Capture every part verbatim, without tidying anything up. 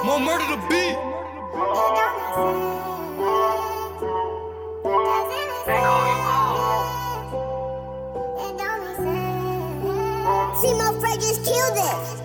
More murder to beat. See my friend just killed it.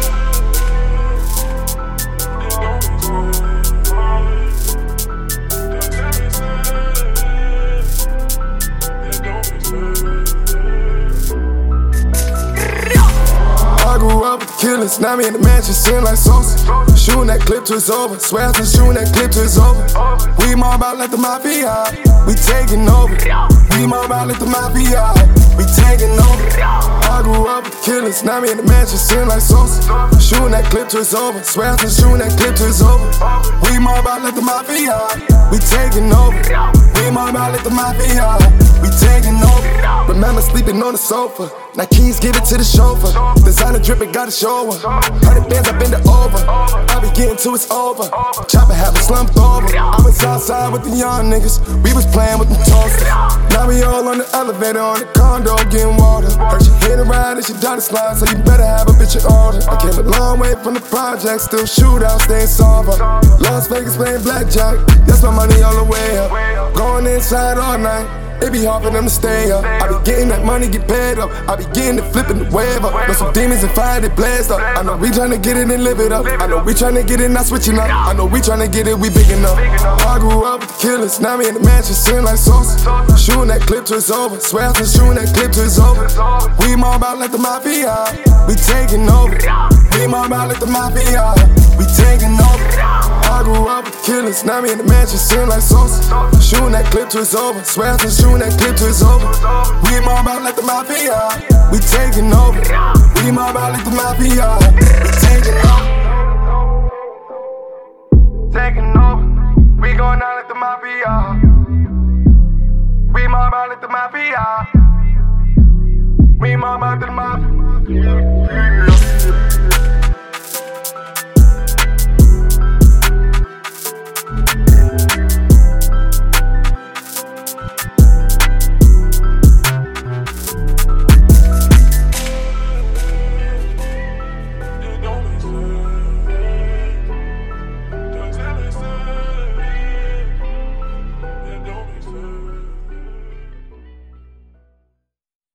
I grew up with killers, now me in the mansion, sitting like Sosa. Shooting that clip till it's over, swear to shooting that clip till it's over. We mob out like the mafia, we taking over. We mob out like the mafia, we taking over. I grew up with killers, now me in the mansion, sitting like Sosa. Shooting that clip till it's over, swear to shooting that clip till it's over. We mob out like the mafia, we taking over. We mob out like the mafia, we taking over. Remember sleeping on the sofa, now keys give it to the chauffeur. Designer drippin', gotta show her. Hundred bands, I bend it over. I be getting to it's over. Chopper have me slumped over. I was outside with the young niggas, we was playing with the toasters. Now we all on the elevator, on the condo, getting water. Heard she hit a ride and she done the slide, so you better have a bitch in order. I came a long way from the project, still shootout, staying sober. Las Vegas playing blackjack, that's my money all the way up. Going inside all night, it be hard for them to stay up. I be getting that money, get paid up. I be getting it, flipping the wave up. But some demons and fire, they blazed up. I know we tryna get it and live it up. I know we tryna get it, not switching up. I know we tryna get it, we big enough. I grew up with killers, now me in the mansion, sitting like Sosa. Shooting that clip till it's over, swear to shooting that clip till it's over. We mob out like the mafia, we taking over. We mob out like the mafia, we taking over. I grew up with killers, now me in the mansion, sitting like Sosa. Shooting that clip till it's over, swear to shooting that clip till it's over. We mob out like the mafia, we taking over. We mob out like the mafia, we taking over. Taking over, we going out like the mafia. We mob out like the mafia. We mob out like the mafia.